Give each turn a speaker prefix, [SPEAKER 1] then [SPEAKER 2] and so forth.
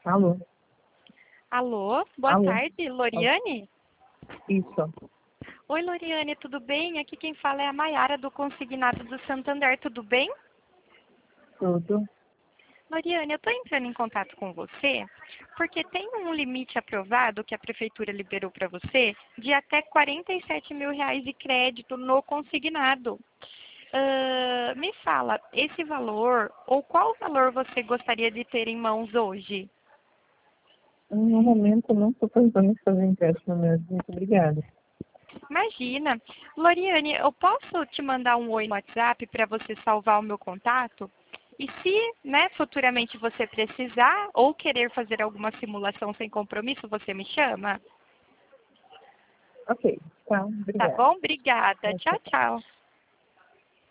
[SPEAKER 1] Alô?
[SPEAKER 2] Alô, boa
[SPEAKER 1] Alô?
[SPEAKER 2] tarde, Loriane?
[SPEAKER 1] Isso.
[SPEAKER 2] Oi, Loriane, tudo bem? Aqui quem fala é a Maiara do Consignado do Santander, tudo bem?
[SPEAKER 1] Tudo.
[SPEAKER 2] Loriane, eu estou entrando em contato com você porque tem um limite aprovado que a Prefeitura liberou para você de até R$ 47 mil de crédito no consignado. Me fala, esse valor ou qual valor você gostaria de ter em mãos hoje?
[SPEAKER 1] No momento, eu não estou pensando em fazer empréstimo mesmo. Muito obrigada.
[SPEAKER 2] Imagina. Loriane, eu posso te mandar um oi no WhatsApp para você salvar o meu contato? E se, né, futuramente você precisar ou querer fazer alguma simulação sem compromisso, você me chama?
[SPEAKER 1] Ok. Tá,
[SPEAKER 2] Tá
[SPEAKER 1] obrigada.
[SPEAKER 2] bom? Obrigada. Tchau,
[SPEAKER 1] Tchau.
[SPEAKER 2] tchau.